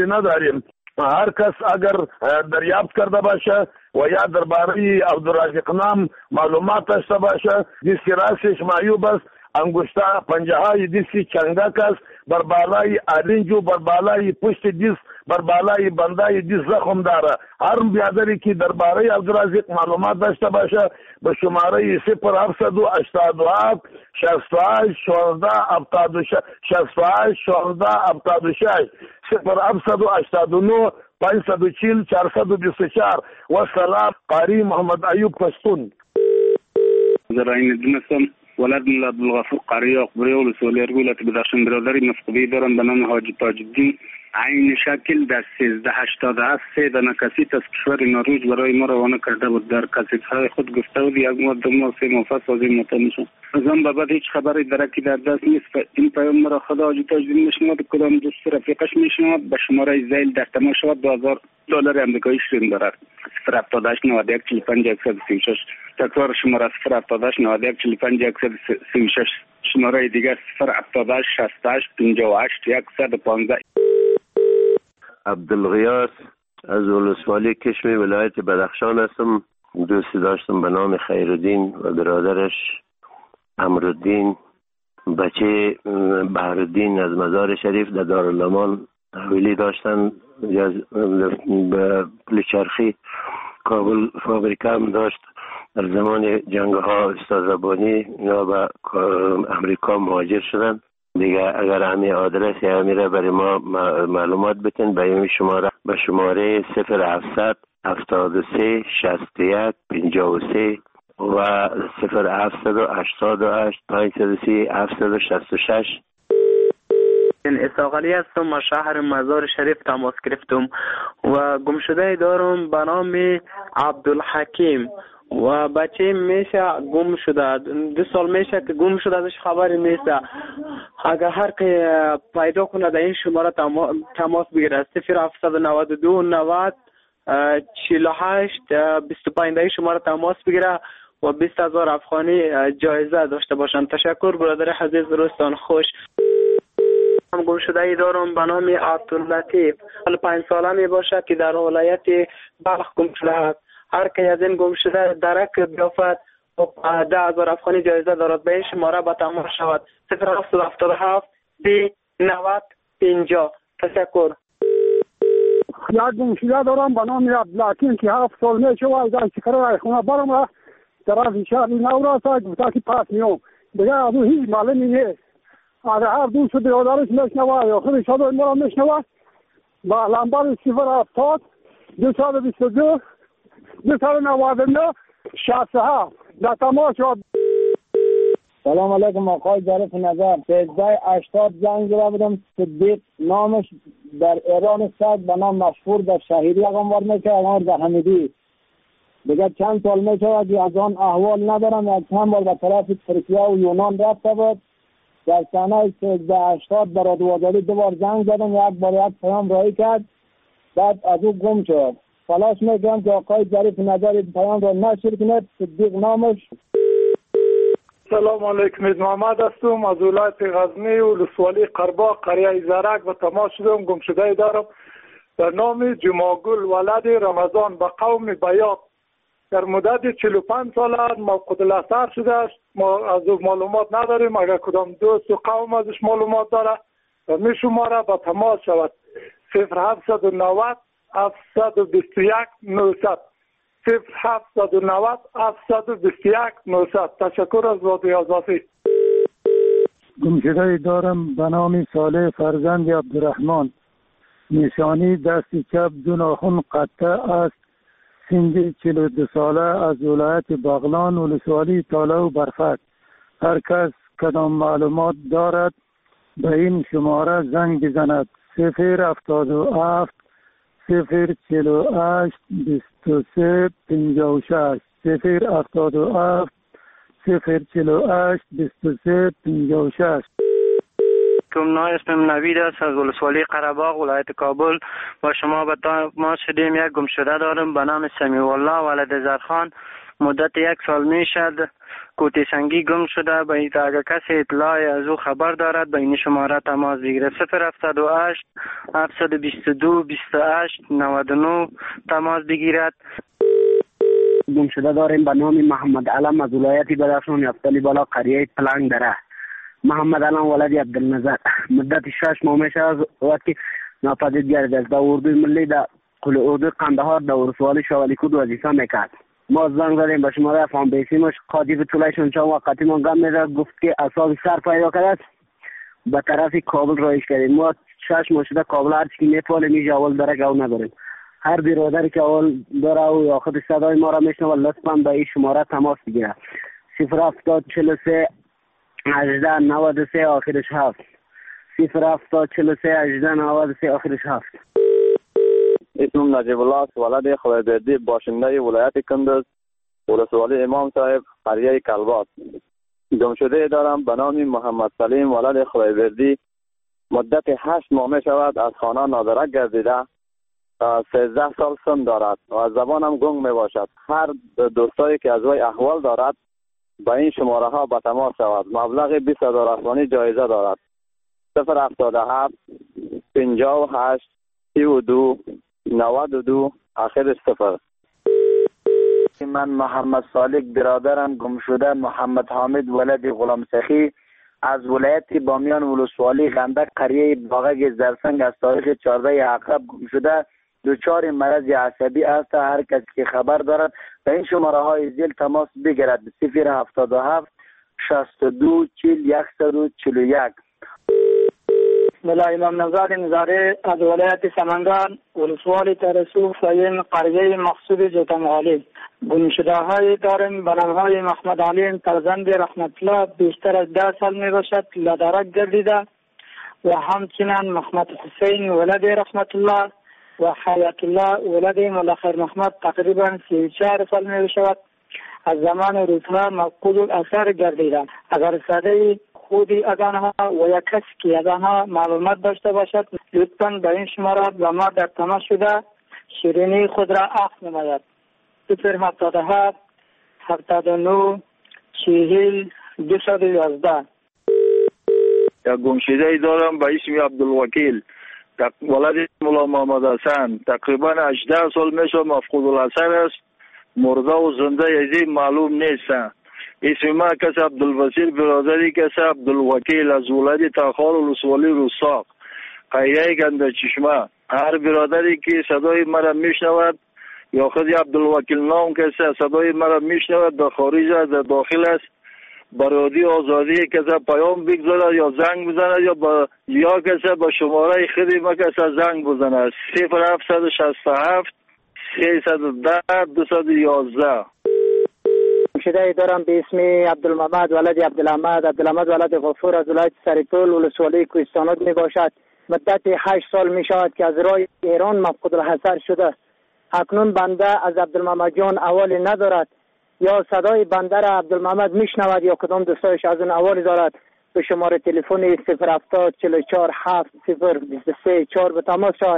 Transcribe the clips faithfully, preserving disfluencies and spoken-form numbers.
چیزی نداریم. هر کس اگر دریافت کرده باشه و یا درباره عبدالرازق نام معلومات داشته باشه، دیسک راستش معیوب است، انگشته پنجه های دیسک چنگک است، بر بالای آرنجو، بر بالای پشت دیس، بر بالای بندای دیس زخم داره. هر بیادری که درباره عبدالرازق معلومات داشته باشه به شماره صفر هفتصد و هشتاد و هفت شصت و هشت شانزده هفتاد و شش شصت و هشت شانزده هفتاد و شش صفر هفتصد و هشتاد و نه پانصد و چهل چهارصد و بیست و چهار. و سلام، قاری محمد ایوب پشتون. زراین دونستم ولد ملا عبدالغفور قاری اقبری و لسولی ارگولت بدخشان برادری مفقودی دارم به نام حاجی تاج الدین. عین شکل در سیزده هشتاد و هفت سه دانه کسیت از کشور نروژ برای ما روانه کرده بود. در کسیت‌های خود گفته بود یک ماه دو ماه سه ماه پس از این مطمئن شد. از آن به بعد هیچ خبری درکی در دست نیست. این پیام مرا خدا حاجی تاج الدین میشنود، کدام دوست رفیقش میشنود، به شماره زیل در تماس شود دو هزار دلار آمریکایی شیرین دارد. صفر هفتاد و هشت نود و یک چهل و پنج صد و سی و شش. تکرار شماره صفر هفتاد و هشت نود و یک چهل و پنج صد و سی و شش. شماره دیگر صفر هفتاد و هشت شصت و هشت پنجاه و هشت صد و پانزده. عبدالغیاث از ولسوالی کشمی ولایت بدخشان هستم. دوستی داشتم به نام خیرالدین و برادرش امرالدین، بچه بهرالدین از مزار شریف در دارالامان تحویلی داشتن. به پلچرخی کابل فابریکه هم داشت. در زمان جنگ ها استاد ربانی یا به امریکا مهاجر شدن دیگه. اگر همین آدرس یا همیره برای ما معلومات بتین به این شماره به شماره صفر هفتصد هفتاد و سه شصت و یک پنجاه و سه و صفر هفتصد و هشتاد و هشت پانصد و سی هفتصد و شصت و شش. اسحاق علی هستم، از شهر مزار شریف تماس گرفتم و گمشده دارم به نام عبدالحکیم و بچه میشه گم شده. دو سال میشه که گم شده، ازش خبری نیست. اگر هر که پیدا کنه در این شماره تماس بگیره. صفر هفتصد و نود و دو نود چهل و هشت بیست و پنج این شماره تماس بگیره و بیست هزار افغانی جایزه داشته باشند. تشکر برادر عزیز، روزتان خوش. هم گم شده ای دارم به نام عبداللطیف، حال پنج ساله می باشد که در ولایت بلخ گم شده است. هر که از این گم شده درک بیافت و ده هزار افغانی جایزه دارد. به این شماره به تماس شود. صفر هفتصد و هفتاد و هفت سی نود پنجاه. تشکر. یک گم شده دارم به نام عبدالحکیم که هفت سال می شود از شکر خونه برم طرف شهر نوراس گفته که پس میام دیگه از او هیچ معلومی نیست. اگر هر دوست برادرش میشنوه یا خودش را ما را میشنوه با لمبر صفر هفتاد دویست و بیست و دو دویست و نود و نه شصت و هفت در تماس شد. سلام علیکم آقای ظریف نظر. سیزده هشتاد زنگ زده بودم. صدیق نامش در ایران است، به نام مشهور در شهیری اقامت میکنه، اقامت در حمیدی. دیگه چند سال میشه که از آن احوال ندارم. یک چند بار به طرف ترکیه و یونان رفته بود. در سنه سیزده هشتاد برای دوازده دو بار زنگ زدم، یک بار یک پیام رایی کرد، بعد از او گم شد. تلاش میکنم که آقای ظریف نظر پیام را نشر کنید. صدیق نامش. سلام علیکم، محمد هستم از ولایت غزنی و ولسوالی قرباق قریه زرک به تماس شدم. گم شده دارم در نام جماگل ولد رمضان به قوم بیات. در مدت چهل و پنج سال موقوف الاثر شده است. ما از او معلومات نداریم. اگر کدام دوست و قوم ازش معلومات داره و می شماره به تماس شود. صفر هفتصد و نود هفتصد و بیست و یک نهصد صفر هفتصد و نود هفتصد و بیست و یک نهصد. تشکر از رادیوی آزادی. گمشده دارم به نام صالح فرزند عبدالرحمن. نشانی دست چپ دو ناخن قطع است. سن چهل و دو ساله از ولایت بغلان ولسوالی تاله و برفک. هر کس کدام معلومات دارد به این شماره زنگ بزند. صفر هفتاد و هفت صفر چهل و هشت بیست و سه پنجاه و شش صفر هفتاد و هفت صفر چهل و هشت بیست و سه پنجاه و شش. کم اسمم نوید است از ولسوالی قره‌باغ ولایت کابل. با شما به ما شدیم. یک گم شده دارم به نام سمیع الله ولد زرخان. مدت یک سال می شد کوتیسنگی گم شده. به این اگر کسی اطلاعی از او خبر دارد به این شماره تماس بگیرد. صفر هفتاد و هشت هفتصد و بیست و دو بیست و هشت نود و نه تماس بگیرد. گم شده داریم به نام محمد علم از ولایت بدخشان یفتلی بالا قریه پلنگ دره. محمد علم ولد عبدالنظر مدت شش ماه میشه از وقتی ناپدید گردیده است. در اردوی ملی در کل اردوی قندهار در ولسوالی شوالیکود وظیفه میکرد. ما زنگ زدیم به شماره فام بیسیمش قاضی طولایشون چند وقتی ما گم میده گفت که اصاب سر پیدا کرد به طرف کابل رایش کردیم. ما شش ماه شده کابل هر چی میپاله میشه اول درک او نداریم. هر برادری که اول داره او یا خود صدای ما را میشنوه لطفا به این شماره تماس بگیره. صفر هفتاد چهل و سه هجده نود و سه آخرش هفت. صفر هفتاد چهل و سه هجده نود و سه آخرش هفت. اسمم نجیب الله است، ولد خدایبردی، باشنده ولایت کندز، ولسوالی امام صاحب، قریه کلباس. گم شده دارم به نام محمد سلیم ولد خدایبردی. مدت هشت ماه می شود از خانه نادرک گردیده. سیزده سال سن دارد و از زبانم گنگ می باشد. هر دوستایی که از وی احوال دارد به این شماره ها به تماس شود. مبلغ بیست هزار افغانی جایزه دارد. صفر هفتاد و هفت پنجاه و هشت سی و دو نود و دو آخرش صفر. من محمد صالح برادرم گم شده محمد حامد ولد غلام سخی از ولایت بامیان ولسوالی غندک قریه باغک زرسنگ از تاریخ چهارده عقرب گم شده. دچار مرض عصبی است. هر کسی که خبر دارد به این شماره های زیل تماس بگیرد. صفر هفتاد و هفت شصت و دو چهل صد و چهل و یک. ملا امام نزاد نزاره از ولایت سمنگان ولسوالی ترسو فاین قریه مقصود جوتمغالی. گم شده های داریم به نام های محمد علی فرزند رحمت الله بیشتر از ده سال می باشد لدرک گردیده و همچنین محمد حسین ولد رحمت الله و حیات الله ولد مولا خیر محمد تقریبا سی و چهار سال می باشد از زمان روزها مفقود الاثر گردیده. اگر صدای خودی از آنها و یا کسی که از آنها معلومات داشته باشد لطفاً به این شماره و ما در تماس شده شیرینی خود را عفو نماید. صفر هفتاد و هفت هفتاد و نه چهل دویست و یازده. یک گمشده ای دارم به اسم عبدالوکیل ولد مولا محمد حسن. تقریبا هجده سال میشه مفقود الاثر است. مرده و زنده یزی معلوم نیست. اسم ما کس عبدالبصیر برادری کس عبدالوکیل از ولد تاخار ولسوالی روساق قریه گنده چشمه. هر برادری که صدای مرا میشنود یا خود عبدالوکیل نام کسی صدای مرا میشنود در خارج از در داخل است برادی آزادی کسی پیام بگذارد یا زنگ بزند یا با یا کسی با شماره خودی ما کسی زنگ بزند. صفر هفتصد و شصت و هفت سیصد و ده دویست و یازده. شده دارم به اسم عبدالمحمد ولد عبدالحمد عبدالحمد ولد غفور از ولایت سریطول ولسوالی کوهستانات می باشد. مدت هشت سال می شود که از راه ایران مفقود الحضر شده. اکنون بنده از عبدالمحمد جان اوالی ندارد یا صدای بنده را عبدالمحمد میشنود یا کدام دوستایش از اون اوالی دارد به شماره تلفن صفر هفتاد چهل و چهار هفت صفر بیست و سه چهار به تماس شود.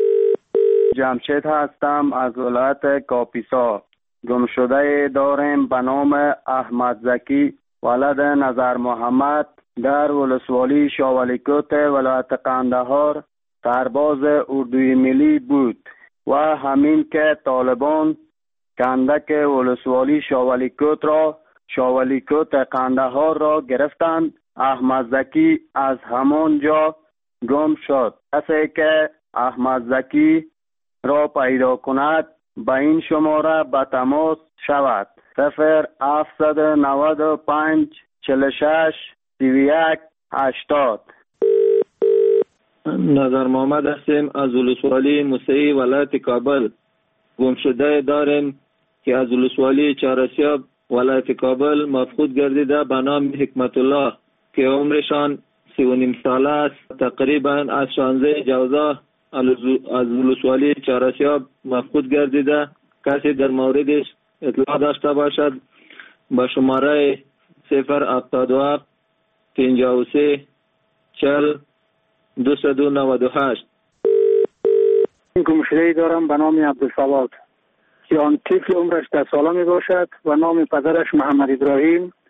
جمشید هستم از ولایت کاپیسا. گم شده داریم به نام احمد زکی ولد نظر محمد در ولسوالی شاولیکوت ولایت قندهار سرباز اردوی ملی بود و همین که طالبان کندک ولسوالی شاولیکوت را شاولیکوت قندهار را گرفتند. احمد زکی از همان جا گم شد. کسی که احمد زکی را پیدا کند به این شماره به تماس شود. صفر هفتصد و نود و پنج چهل و شش سی و یک هشتاد. نظر محمد هستیم از ولسوالی موسعی ولایت کابل. گم شده داریم که از ولسوالی چهارسیاب ولایت کابل مفقود گردیده به نام حکمت الله که عمرشان سی و نیم ساله است. تقریبا از شانزده جوزا از ولسوالی چهارسیاب مفقود گردیده. کسی در موردش اطلاع داشته باشد با شماره صفر هفتاد و هفت پنجاه و سه چهل دویست و نود و هشت. گمشده‌ای دارم به نام عبدالفواد که آن طفل عمرش ده ساله می باشد و نام پدرش محمد ابراهیم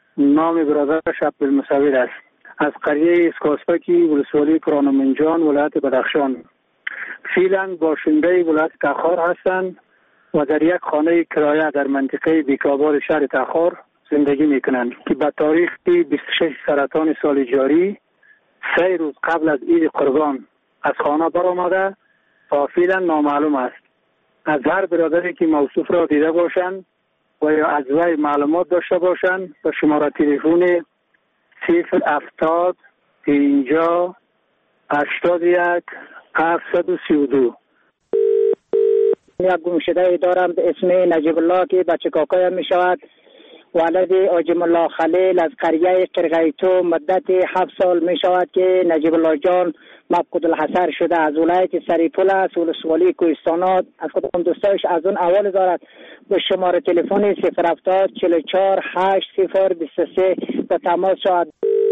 نام برادرش عبدالمصور است. از قریه اسکاسپکی ولسوالی کرانمنجان ولایت بدخشان. فعلا باشنده ولایت تخار هستند و در یک خانه کرایه در منطقه بیکابار شهر تخار زندگی میکنند که به تاریخ بیست و شش سرطان سال جاری سه روز قبل از عید قربان از خانه برآمده و فعلا نامعلوم است. از هر برادری که موصوف را دیده باشند و یا از وی معلومات داشته باشند به شماره تلفن صفر هفتاد پنجاه هشتاد و یک هفتصد و سی و دو. یک گمشده دارم به اسم نجیب الله که بچه کاکایم می شود. ولد آجم الله خلیل از قریه قرقیتو مدت هفت سال می شود که نجیب الله جان مفقود الحصر شده. از ولایت سریپول است، ولسوالی کوهستانات. از خودم دوستایش از اون اول دارد به شماره تلفن صفر هفتاد چهل و چهار هشت صفر بیست و سه به تماس شود.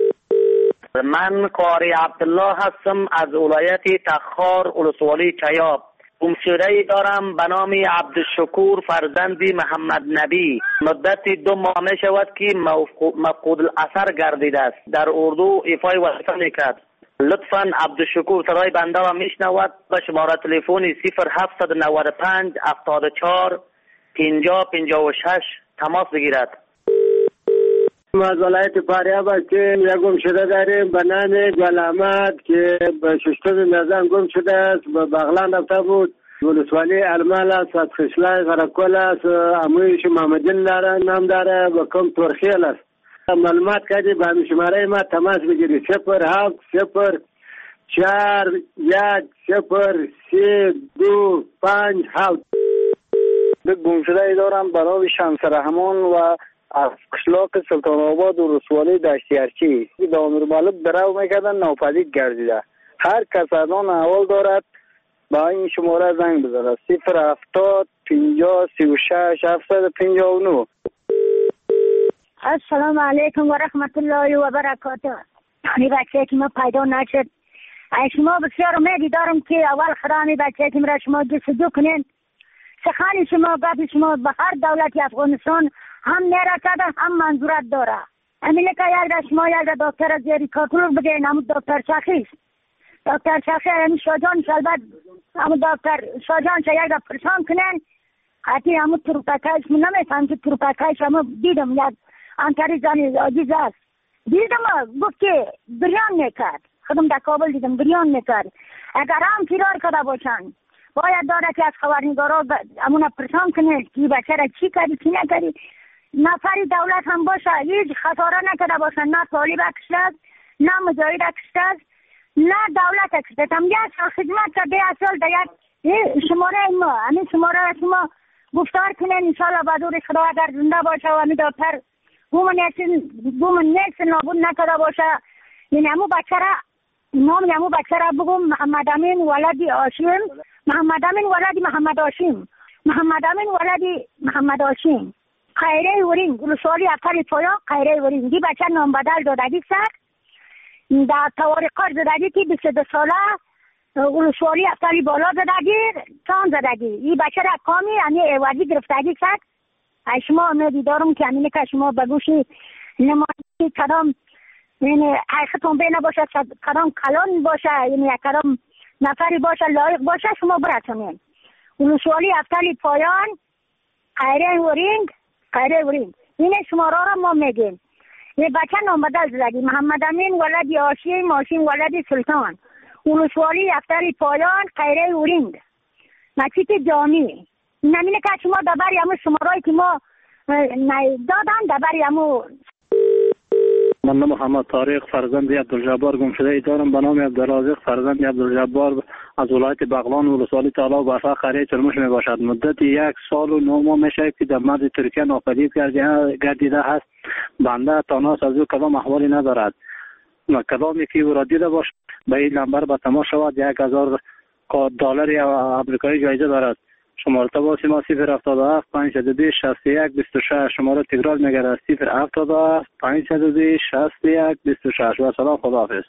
من قاری عبدالله هستم از ولایت تخار ولسوالی چیاب. گمشده دارم به نام عبدالشکور فرزندی محمد نبی. مدت دو ماه می شود که مفقود الاثر گردیده است. در اردو ایفای وظیفه میکرد. لطفاً عبدالشکور صدای بنده را میشنود به شماره تلفن صفر هفتصد و نود و پنج هفتاد و چهار پنجاه پنجاه و شش تماس بگیرد. از ولایت فاریاب است که یک گم شده داریم به نام گل احمد که به ششتم نظام گم شده است. به بغلان رفته بود. ولسوالی ارمل است، از خشلای غرقل است. امویش محمدین داره نام داره و کم ترخیل است. معلومات کردی به همین شماره ما تماس بگیری صفر هفت صفر چهار یک صفر سه دو پنج هفت. یک گمشده دارم به نام شمس رحمان و از قشلاق سلطان آباد و رسوالی دشتی ارچی به امیر مالک درو میکردن ناپدید گردیده. هر کس از آن احوال دارد با این شماره زنگ بزنه صفر هفتاد پنجاه سی و شش هفتصد پنجاه و نه. السلام علیکم و رحمت الله و برکاته. این بچه که ما پیدا نشد شما بسیار امیدی دارم که اول خرانی بچه که مرا شما جستجو کنین. سخن شما گفت شما به هر دولت افغانستان هم نرسده هم منظورت داره. همینه که یک در شما یک در دکتر زیری کارکلور بگین همون دکتر شخیص دکتر شخیص همین شاجان شلبت همون دکتر شاجان شا یک در پرسان کنن حتی همون تروپکایش من نمیفهم که تروپکایش همون دیدم یک انتری زنی عزیز است دیدم گفت که بریان میکرد. خودم در کابل دیدم بریان میکرد. اگر هم فرار کرده باشن باید داره که از خبرنگارا همون پرسان کنه که بچه را چی کردی چی نکردی. نفری دولت هم باشه هیچ خساره نکرده باشن، نه طالب اکشتد نه مجاهد اکشتد نه دولت اکشتد. هم یک سال خدمت کرده یک سال در یک شماره ما همین شماره را شما گفتار کنین انشاءالله بدور خدا اگر زنده باشه و همین دکتر بومن نیست نابود نکرده باشه. این همون بچه را نام همون بچه را بگم محمد امین ولدی آشیم محمد امین ولدی محمد آشیم محمد امین ولدی محمد آشیم خیره ورینگ ولسوالی افتر پایا خیره ورینگ. دی بچه نام بدل دادگی سر در توارقات زدگی که بیست و دو ساله ولسوالی افتر بالا زدگی تان زدگی. این بچه را کامی یعنی ایوازی گرفتگی سر. شما امیدی دارم که همینه که شما بگوشی نمایی کدام یعنی حقیقتون بینه باشه کدام کلان باشه یعنی کدام نفری باشه لایق باشه شما برسونین. ولسوالی افتر پایان خیره ورینگ خیره ورینگ این شماره را ما میگیم. یه بچه نام بدل زدگی محمد امین ولدی آشیم ماشین ولدی سلطان ولسوالی افتر پایان خیره ورینگ مسجد جامی. نمینه که شما دبری همون شمارهایی که ما دادن دبری همون. من محمد طارق فرزند عبدالجبار گمشده ای دارم به نام عبدالرازق فرزند عبدالجبار از ولایت بغلان ولسوالی طلا و بفا قریه چرموش می باشد. مدت یک سال و نه ماه میشه که در مرز ترکیه ناپدید گردیده هست. بنده تاناس از او کدام احوالی ندارد. کدامی که او را دیده باش به این نمبر به تماس شود. یک هزار دلار امریکایی جایزه دارد. شماره تماس ما صفر هفتاد و هفت پانصد و بیست شصت و یک بیست و شش. شماره تکرار میگرد صفر هفتاد و هفت پانصد و بیست شصت و یک بیست و شش. و سلام خداحافظ.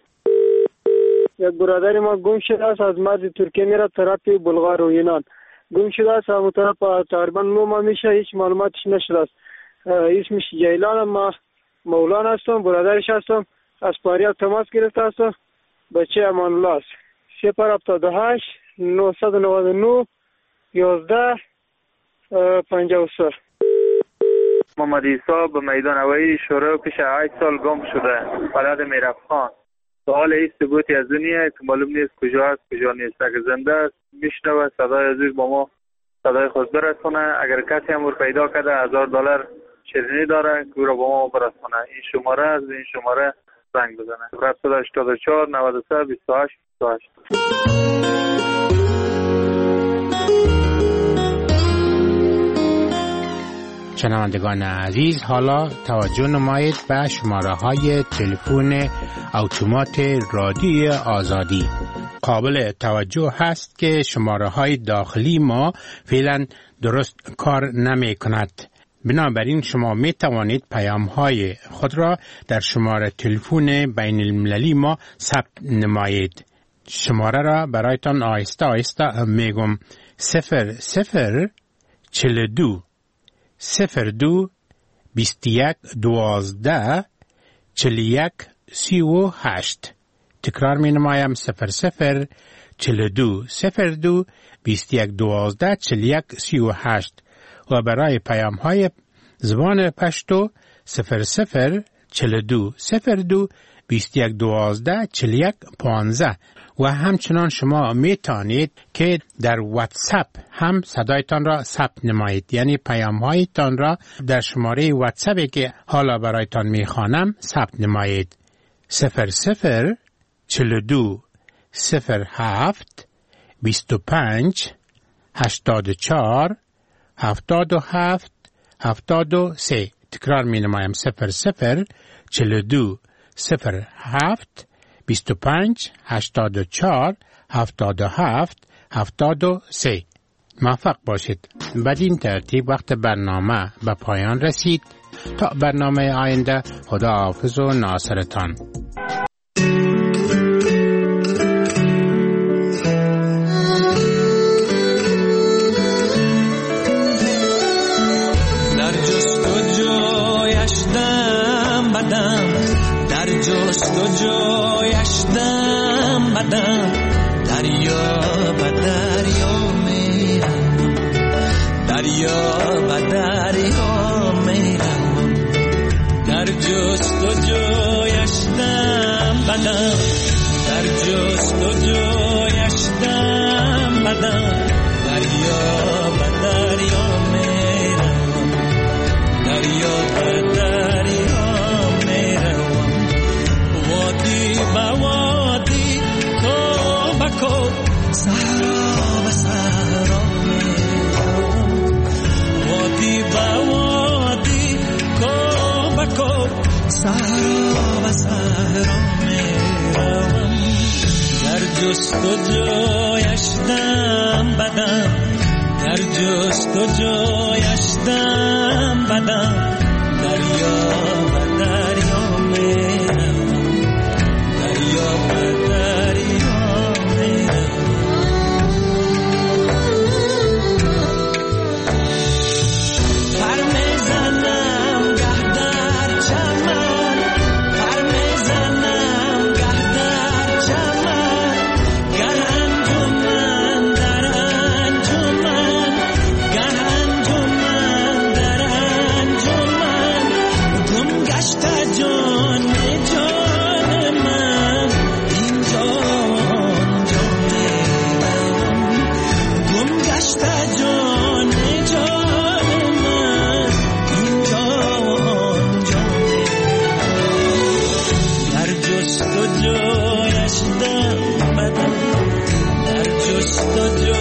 یک برادر ما گم شده است از مرز ترکیه میره طرف بلغار و یونان. گم شده است همون طرف تقریبا نو ماه میشه هیچ معلوماتش نشده است. اسمش جیلان ما مولان هستم، برادرش هستم. از فاریاب تماس گرفته هستم. بچه امان الله است. صفر هفتاد و هشت نهصد و نود و نه یازده پنجاه و سه. محمد عیسی به میدان هوایی شروع پیش هشت سال گم شده. بلد میرفخان. سوال این ثبوتی از دنیا که معلوم نیست کجا است کجا نیست. اگر زنده است میشنوه صدای عزیز با ما صدای خود برسونه. اگر کسی هم پیدا کرده هزار دلار شیرینی داره که او را با ما برسونه. این شماره از این شماره زنگ بزنه. هفتصد و هشتاد و چهار نود و سه بیست و هشت بیست و هشت. شنوندگان عزیز، حالا توجه نمایید به شماره های تلفن اتومات رادیو آزادی. قابل توجه هست که شماره های داخلی ما فعلا درست کار نمی کند. بنابراین شما می توانید پیام های خود را در شماره تلفن بین المللی ما ثبت نمایید. شماره را برایتان آهسته آهسته میگم: صفر صفر چل دو صفر دو بیست یک دوازده چل یک سی و هشت. تکرار می نمایم: صفر صفر چل دو صفر دو بیست یک دوازده چل یک سی و هشت. و برای پیام های زبان پشتو صفر صفر چل دو صفر دو بیست یک دوازده چل یک پانزده. و همچنان شما می توانید که در واتساپ هم صدایتان را ثبت نمایید، یعنی پیام هایتان را در شماره واتساپی که حالا برایتان می خوانم ثبت نمایید: صفر صفر چل دو صفر هفت بیست و پنج هشتاد و چهار هفتاد و هفت هفتاد و سه. تکرار می نمایم: صفر صفر چل دو صفر هفت بیست و پنج هشتاد و چهار هفتاد و هفت هفتاد و سه. موفق باشید. بدین ترتیب وقت برنامه به پایان رسید. تا برنامه آینده، خدا حافظ و ناصرتان. در جستجویش دم بدم، در جستجویش دم بدم، دریا به دریا میرم، دریا به دریا میرم. در جستجویش دم بدم، در جستجویش دم بدم، دریا به دریا میرم، دریا به دریا میرم. وادی به وادی، کو به کو، صحرا به صحرا میرم. وادی به وادی، کو به کو، صحرا به صحرا میرم. در جستجویش دم بدم، در جستجویش دم بدم، دریا به دریا میرم، دریا به دریا میرم. پر میزنم گه در چمن، پر میزنم گه در چمن، گه انجمن در انجمن، گه انجمن در انجمن. گم گشته جان جان من، این جان جان من. گم گشته جان جان من، این جان جان من. در جستجویش دم بدم، در جستجویش